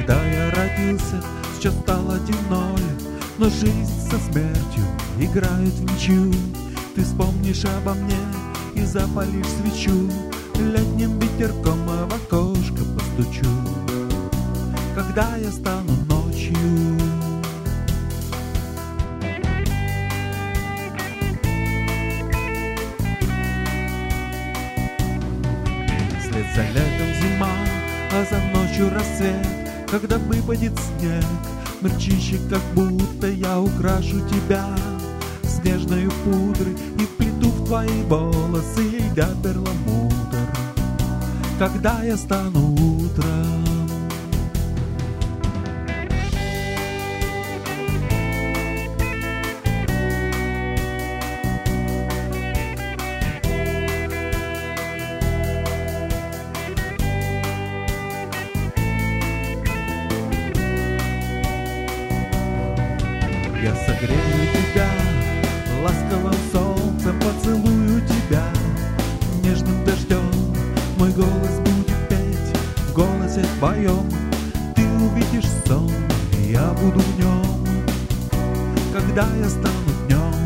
Когда я родился, сейчас стало темно, но жизнь со смертью играют в ничью. Ты вспомнишь обо мне и запалишь свечу, летним ветерком в окошко постучу, когда я стану ночью. Вслед за летом зима, а за ночью рассвет. Когда выпадет снег, мальчишек, как будто я украшу тебя снежной пудрой и вплету в твои волосы льда перламутр, когда я стану утром. Я согрею тебя ласковым солнцем, поцелую тебя нежным дождем. Мой голос будет петь в голосе твоем. Ты увидишь сон, и я буду в нем, когда я стану днем.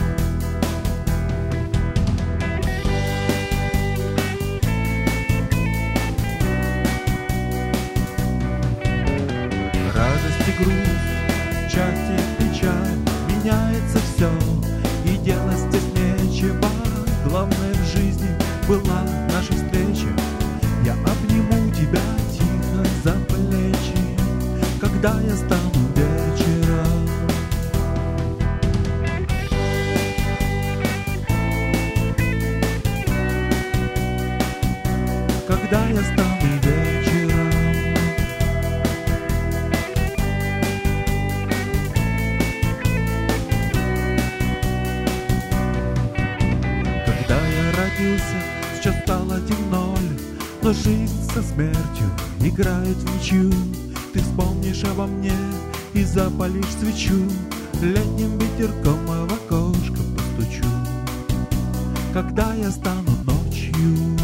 Радость и грусть, счастье и печаль, меняется все, и делать здесь нечего. Главное в жизни была наша встреча. Я обниму тебя тихо за плечи, когда я стану вечером. Когда я стану вечером. Когда я родился, сейчас стало темно, но жизнь со смертью играет в ничью. Ты вспомнишь обо мне и запалишь свечу, летним ветерком в окошко постучу, когда я стану ночью.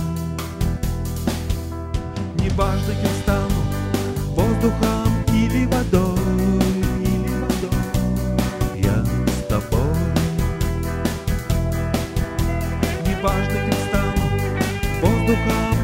Неважно, кем стану, воздухом или водой, я с тобой. Неважно, кем стану, воздухом